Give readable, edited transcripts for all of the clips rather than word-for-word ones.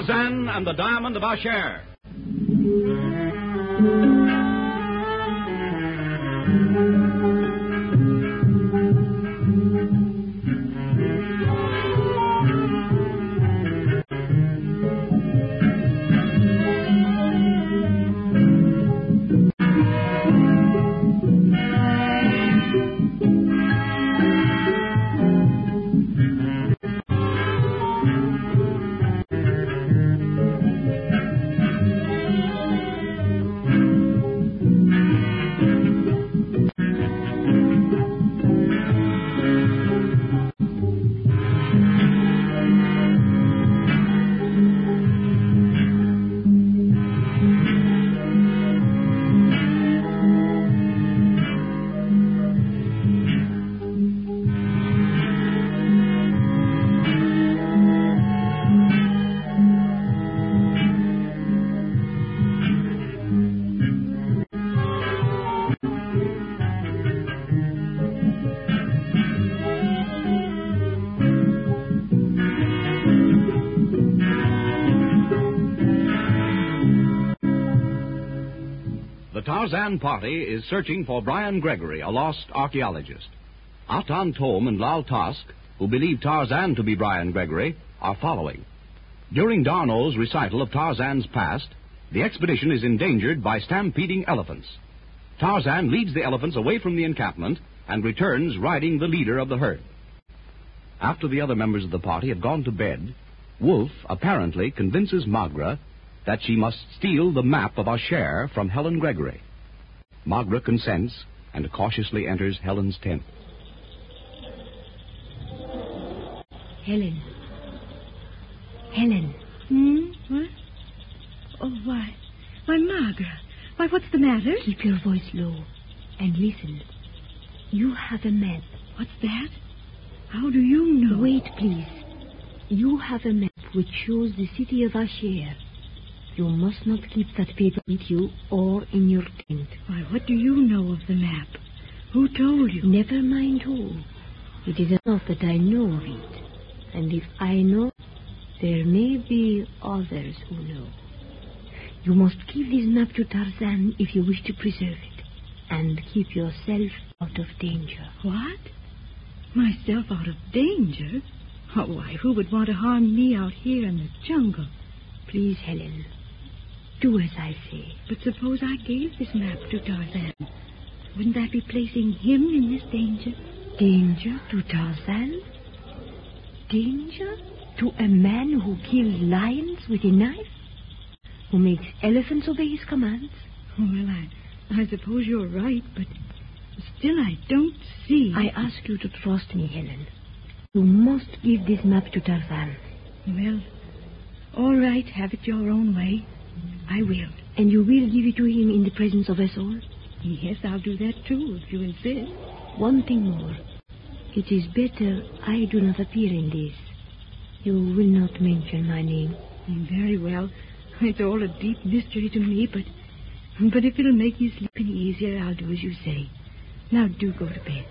Tarzan and the Diamond of Asher. The Tarzan party is searching for Brian Gregory, a lost archaeologist. Atan Tom and Lal Task, who believe Tarzan to be Brian Gregory, are following. During D'Arnot's recital of Tarzan's past, the expedition is endangered by stampeding elephants. Tarzan leads the elephants away from the encampment and returns riding the leader of the herd. After the other members of the party have gone to bed, Wolf apparently convinces Magra that she must steal the map of Asher from Helen Gregory. Magra consents and cautiously enters Helen's tent. Helen. What? Oh, why? Why, Magra. Why, what's the matter? Keep your voice low and listen. You have a map. What's that? How do you know? Wait, please. You have a map which shows the city of Asher. You must not keep that paper with you or in your tent. Why, what do you know of the map? Who told you? Never mind who. It is enough that I know of it. And if I know, there may be others who know. You must give this map to Tarzan if you wish to preserve it. And keep yourself out of danger. What? Myself out of danger? Oh, why, who would want to harm me out here in the jungle? Please, Helen, do as I say. But suppose I gave this map to Tarzan. Wouldn't that be placing him in this danger? Danger to Tarzan? Danger to a man who kills lions with a knife? Who makes elephants obey his commands? Well, I suppose you're right, but still I don't see. I ask you to trust me, Helen. You must give this map to Tarzan. Well, all right, have it your own way. I will. And you will give it to him in the presence of us all? Yes, I'll do that too, if you insist. One thing more. It is better I do not appear in this. You will not mention my name. Very well. It's all a deep mystery to me, but if it'll make you sleep any easier, I'll do as you say. Now do go to bed.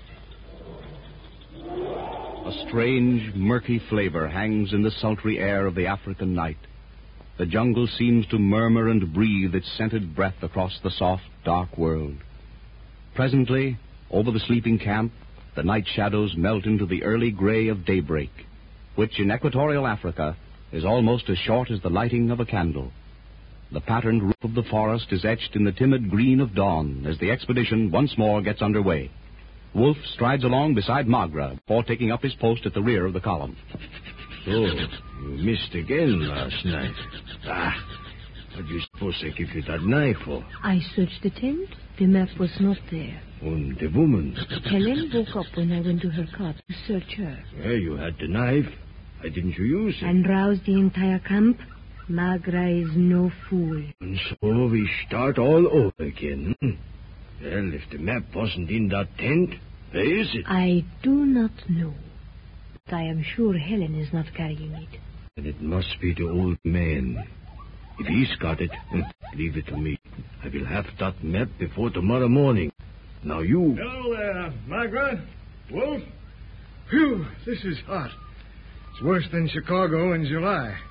A strange, murky flavor hangs in the sultry air of the African night. The jungle seems to murmur and breathe its scented breath across the soft, dark world. Presently, over the sleeping camp, the night shadows melt into the early gray of daybreak, which in equatorial Africa is almost as short as the lighting of a candle. The patterned roof of the forest is etched in the timid green of dawn as the expedition once more gets underway. Wolf strides along beside Magra before taking up his post at the rear of the column. So, you missed again last night. What do you suppose they give you that knife for? I searched the tent. The map was not there. And the woman? Helen woke up when I went to her cot to search her. Yeah, you had the knife. Why didn't you use it? And roused the entire camp. Magra is no fool. And so we start all over again. Well, if the map wasn't in that tent, where is it? I do not know. But I am sure Helen is not carrying it. And it must be the old man. If he's got it, leave it to me. I will have that map before tomorrow morning. Now you... Hello there, Magra. Wolf? Phew, this is hot. It's worse than Chicago in July.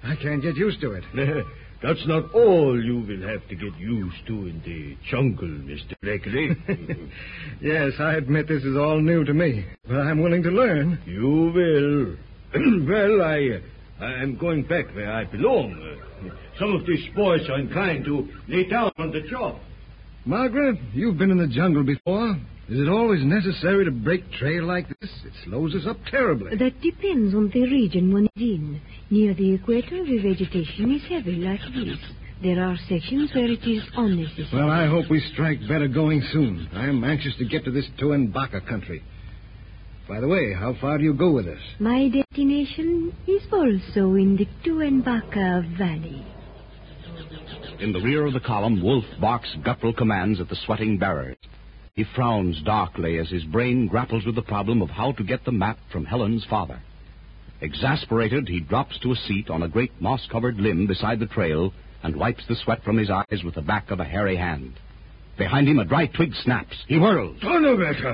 I can't get used to it. That's not all you will have to get used to in the jungle, Mr. Gregory. Yes, I admit this is all new to me, but I'm willing to learn. You will. Well, I'm going back where I belong. Some of these boys are inclined to lay down on the job. Margaret, you've been in the jungle before. Is it always necessary to break trail like this? It slows us up terribly. That depends on the region one is in. Near the equator, the vegetation is heavy like this. There are sections where it is unnecessary. Well, I hope we strike better going soon. I'm anxious to get to this Tuanbaca country. By the way, how far do you go with us? My destination is also in the Tuanbaca Valley. In the rear of the column, Wolf barks guttural commands at the sweating bearers. He frowns darkly as his brain grapples with the problem of how to get the map from Helen's father. Exasperated, he drops to a seat on a great moss-covered limb beside the trail and wipes the sweat from his eyes with the back of a hairy hand. Behind him, a dry twig snaps. He whirls. Donnerwetter!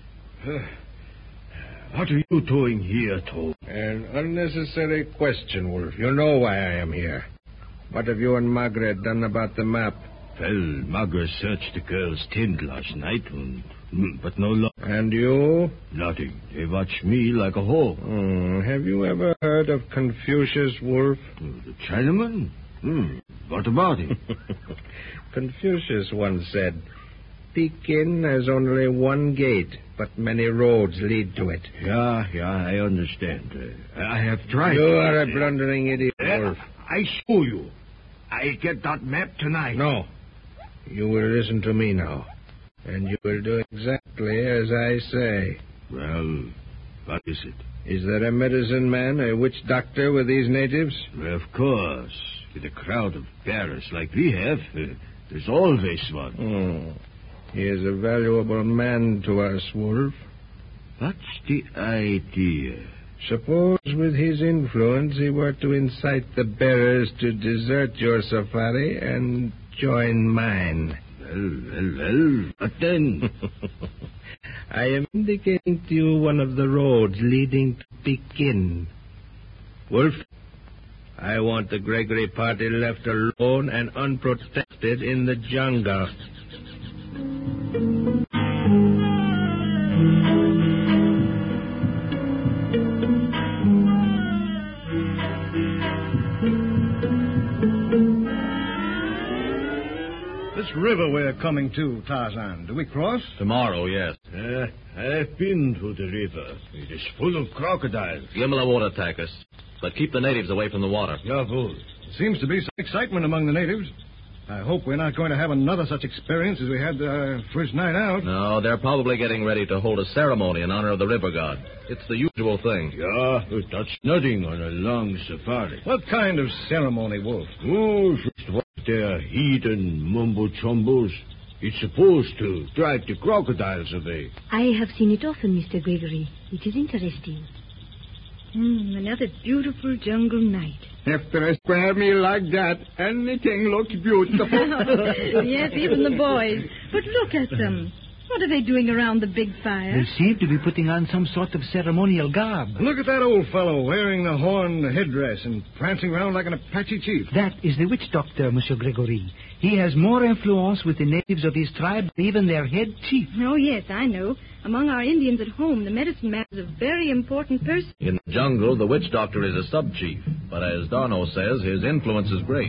What are you doing here, Tom? An unnecessary question, Wolf. You know why I am here. What have you and Margaret done about the map? Well, Margaret searched the girl's tent last night, but no luck. And you? Nothing. They watched me like a hawk. Have you ever heard of Confucius, Wolf? The Chinaman? What about him? Confucius once said, Pekin has only one gate, but many roads lead to it. Yeah, I understand. I have tried. You are a blundering idiot, Wolf. I show you. I get that map tonight. No. You will listen to me now. And you will do exactly as I say. Well, what is it? Is there a medicine man, a witch doctor with these natives? Well, of course. With a crowd of bearers like we have, there's always one. He is a valuable man to us, Wolf. What's the idea? Suppose with his influence he were to incite the bearers to desert your safari and join mine. Well, what then? I am indicating to you one of the roads leading to Pekin. Wolf, I want the Gregory party left alone and unprotected in the jungle. This river we're coming to, Tarzan, do we cross? Tomorrow, yes. I've been to the river. It is full of crocodiles. Gimela won't attack us, but keep the natives away from the water. Jawohl. Seems to be some excitement among the natives. I hope we're not going to have another such experience as we had our first night out. No, they're probably getting ready to hold a ceremony in honor of the river god. It's the usual thing. Yeah, that's nothing on a long safari. What kind of ceremony, Wolf? Oh, just what their heathen mumbo-chumbos. It's supposed to drive the crocodiles away. I have seen it often, Mr. Gregory. It is interesting. Another beautiful jungle night. After a square meal like that, anything looks beautiful. Yes, even the boys. But look at them. What are they doing around the big fire? They seem to be putting on some sort of ceremonial garb. Look at that old fellow wearing the horn headdress and prancing around like an Apache chief. That is the witch doctor, Monsieur Gregory. He has more influence with the natives of his tribe than even their head chief. Oh, yes, I know. Among our Indians at home, the medicine man is a very important person. In the jungle, the witch doctor is a sub-chief, but as Darno says, his influence is great.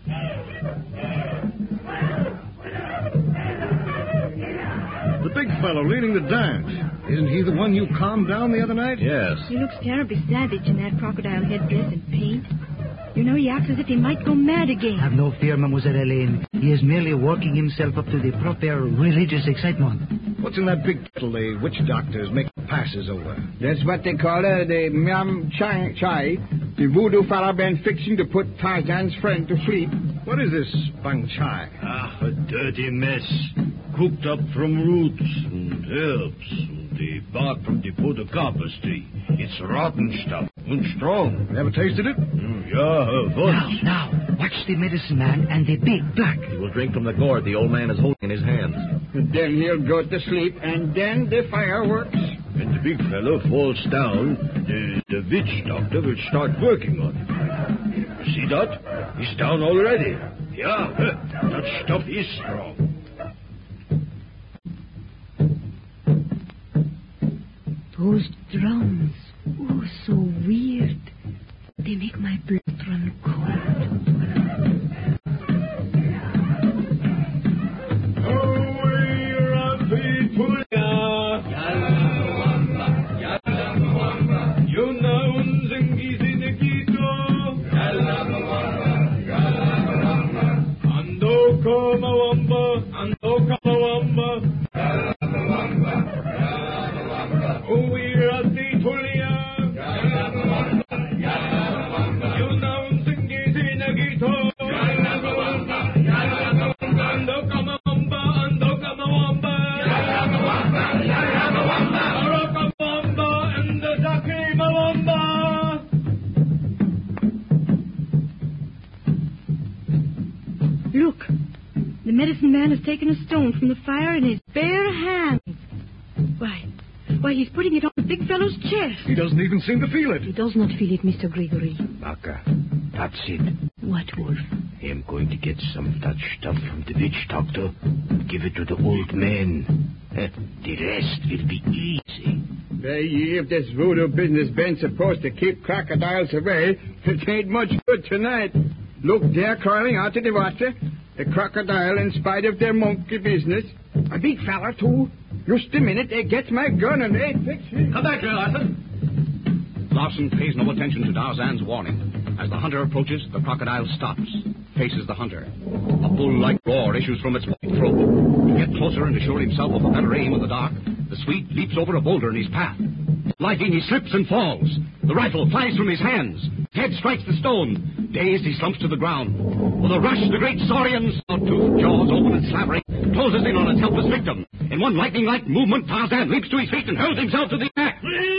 The big fellow leading the dance. Isn't he the one you calmed down the other night? Yes. He looks terribly savage in that crocodile headdress and paint. You know, he acts as if he might go mad again. Have no fear, Mademoiselle Helene. He is merely working himself up to the proper religious excitement. What's in that big kettle the witch doctors make passes over? That's what they call the Miam Chai. The voodoo fella been fixing to put Tarzan's friend to sleep. What is this Bang Chai? A dirty mess. Cooked up from roots and herbs and the bark from the Podocopus tree. It's rotten stuff and strong. Never tasted it? Yeah, once. Now, watch the medicine man and the big black. He will drink from the gourd the old man is holding in his hands. And then he'll go to sleep, and then the fireworks. When the big fellow falls down, the witch doctor will start working on him. See that? He's down already. Yeah, that stuff is strong. Those drums, oh, so weird. They make my blood run cold. Look, the medicine man has taken a stone from the fire in his bare hands. Why, he's putting it on the big fellow's chest. He doesn't even seem to feel it. He does not feel it, Mr. Gregory. Baka, that's it. What, Wolf? I'm going to get some of that stuff from the witch doctor. Give it to the old man. The rest will be easy. If this voodoo business been supposed to keep crocodiles away, it ain't much good tonight. Look, they're crawling out of the water. The crocodile, in spite of their monkey business. A big fella, too. Just a minute, they get my gun and they fix it. Come back here, Larson. Larson pays no attention to Tarzan's warning. As the hunter approaches, the crocodile stops, faces the hunter. A bull-like roar issues from its white throat. To get closer and assure himself of a better aim in the dark, the Swede leaps over a boulder in his path. Lighting, he slips and falls. The rifle flies from his hands. Head strikes the stone. Dazed, he slumps to the ground. With a rush, the great saurian, saw-toothed jaws open and slavering, closes in on its helpless victim. In one lightning-like movement, Tarzan leaps to his feet and hurls himself to the attack.